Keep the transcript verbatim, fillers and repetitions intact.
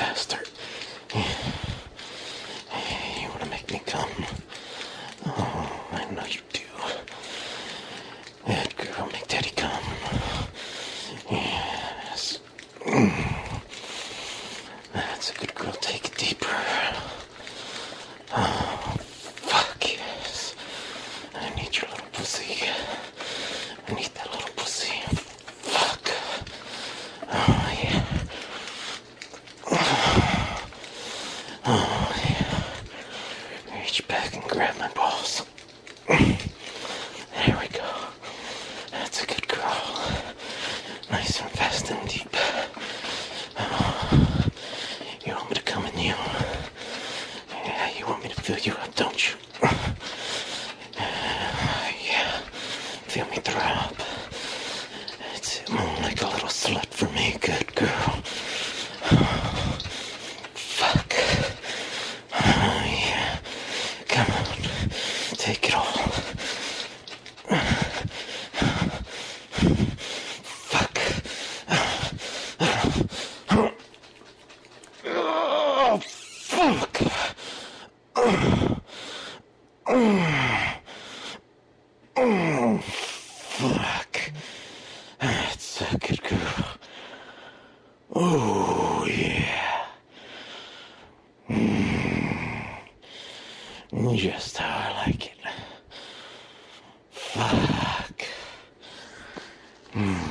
faster. You want to make me come? Oh, I know you do. Good girl, make daddy come. Yes. That's a good girl. Take it deeper. Oh, fuck yes. I need your little pussy. I need that little pussy. Fuck. Oh, yeah. Oh, yeah. Reach back and grab my balls. There we go. That's a good girl. Nice and fast and deep. Oh, you want me to come in you? Yeah, you want me to fill you up, don't you? Yeah. Feel me throb. That's it. Moan like a little slut for me. Good girl. Fuck. Oh, yeah. Come on. Take it all. Fuck. Oh, fuck. Oh, fuck. That's a good girl. Oh, yeah. Mm. Just how I like it. Fuck. Mm.